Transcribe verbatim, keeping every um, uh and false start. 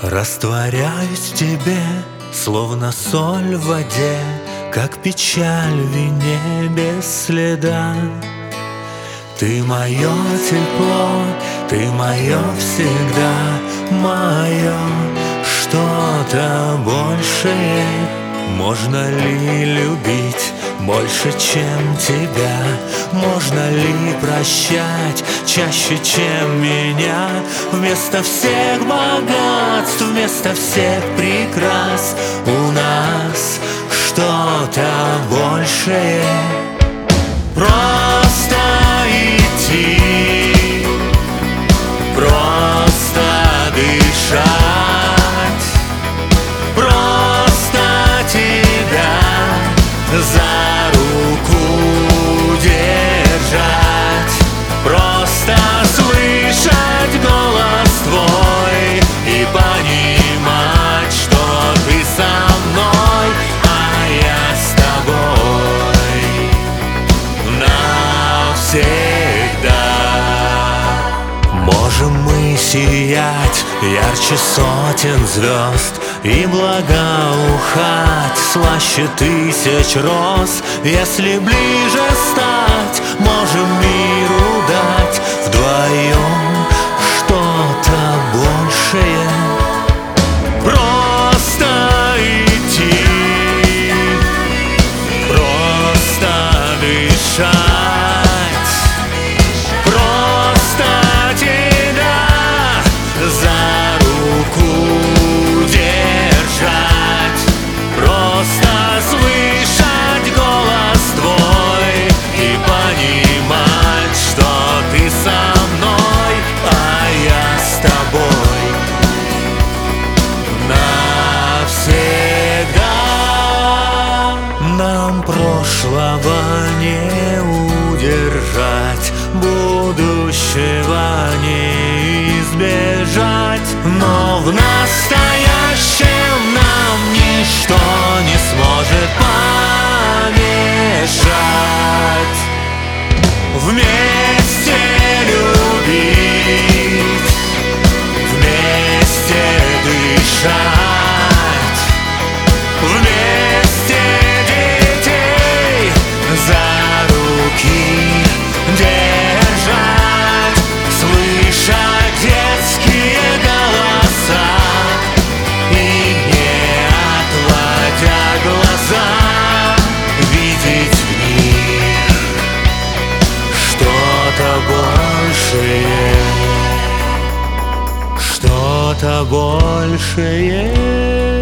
Растворяюсь в тебе, словно соль в воде, как печаль в вине без следа. Ты мое тепло, ты мое всегда, мое что-то большее. Можно ли любить больше, чем тебя? Можно ли прощать чаще, чем меня? Вместо всех богатств, вместо всех прекрас у нас что-то большее. Просто идти, просто дышать, просто тебя за руку держать, просто слышать голос твой и понимать, что ты со мной, а я с тобой навсегда. Можем мы сиять ярче сотен звезд и благоухать слаще тысяч роз. Если ближе стать, можем миру дать вдвоем что-то большее. Просто идти, просто дышать, просто тебя за руку держать, просто слышать голос твой и понимать, что ты со мной, а я с тобой навсегда. Нам прошлого не удержать, будущего не избежать, но в настоящем нам ничто не сможет помешать. Вместе любить, вместе дышать, вместе детей за руки держать, слышать детские голоса и, не отводя глаза, видеть в них что-то большее, что-то большее.